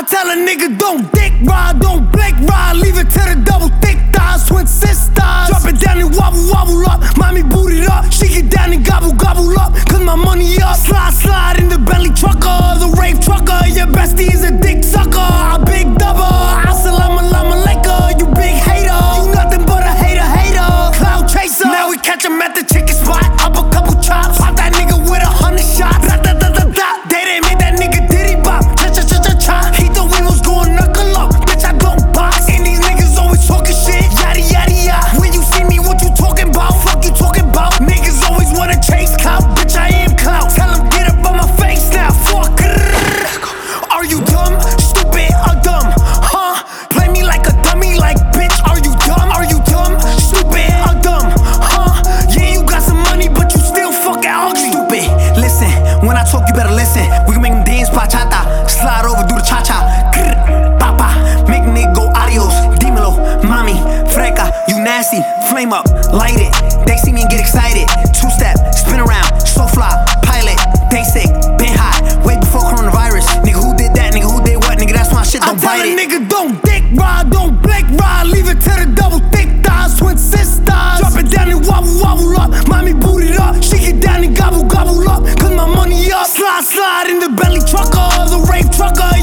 tell a nigga don't dick ride, don't blink ride, leave it to the double thick thighs, twin sisters. Drop it down and wobble, wobble up, mommy boot it up, she get down and gobble, gobble up, cause my money up. Slide, slide in the belly trucker, the rave trucker, your bestie is a dick sucker, I big double, assalamu alaikum, you big hater, you nothing but a hater, hater, cloud chaser. Now we catch him at the chicken spot, up a couple chops, pop that nigga with 100 shots, da da da da da. They didn't make that nigga diddy bop, cha cha cha cha cha. He thought we was going knuckle up, bitch I don't box, and these niggas always talking shit, yada yada yada. When you see me, what you talking about? Fuck you talking about? Niggas always wanna chase clout, bitch I am clout. Tell him get up on my face now, fuck. Are you dumb, stupid, or dumb? Huh? Play me like a dummy, like bitch. Are you dumb? Are you dumb, stupid, or dumb? Huh? Yeah, you got some money, but you still fucking ugly. Stupid. Listen, when I talk, you better listen. We can make them dance bachata, slide over, do the cha cha. Papa, make nigga go adios. Dímelo, mami, freca, you nasty. Flame up, light it. They see me and get excited. Two step, spin around, so fly, pilot. They sick, been hot, way before coronavirus. Nigga, who did that? Nigga, who did what? Nigga, that's my shit, don't bite it. I tell a nigga don't dick ride, don't blink ride, leave it to the double thick thighs, twin sisters. Drop it down and wobble, wobble up, mommy boot it up, she get down and gobble, gobble up, cause my money up. Slide, slide in the belly trucker, the rave trucker.